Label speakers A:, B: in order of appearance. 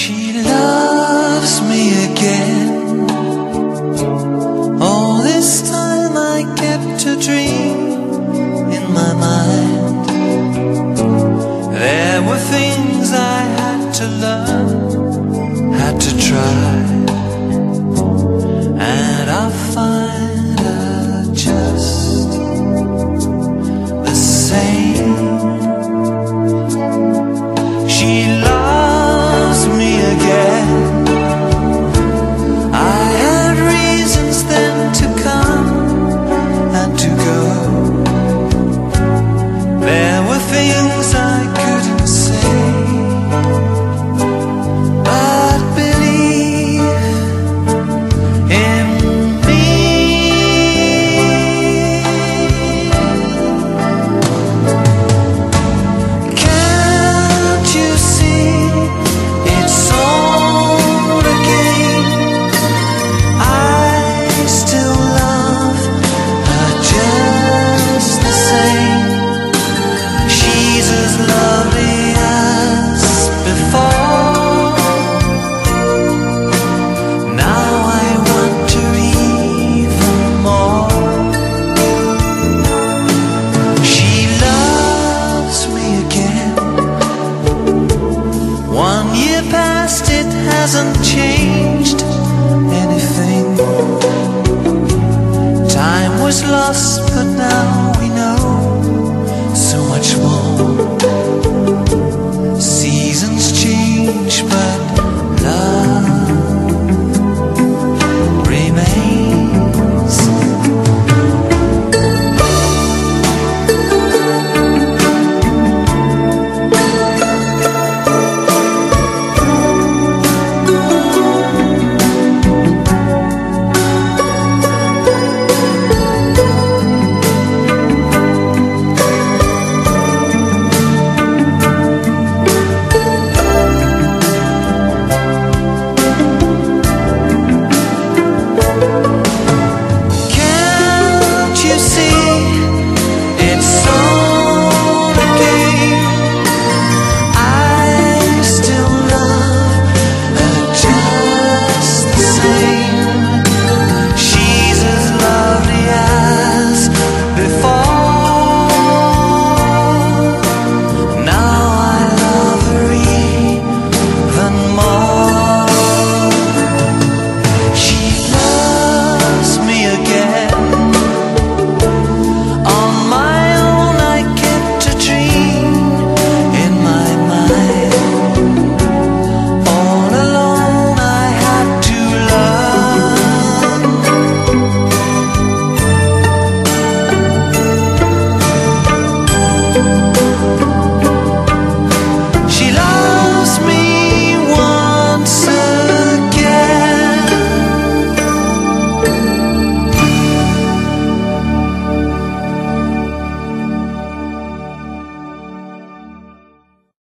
A: She loves me again. All this time I kept a dream in my mind. There were things I had to learn, had to try, and I find her just the same. She loves me again. I had reasons then to come and to go. There were things I couldn't say, but believe in me. Can't you see it's all a game? I still love her just the same. She's as lovely as before. Now I want her even more. She loves me again. 1 year past, it hasn't changed anything. Time was lost, but now we know so much more.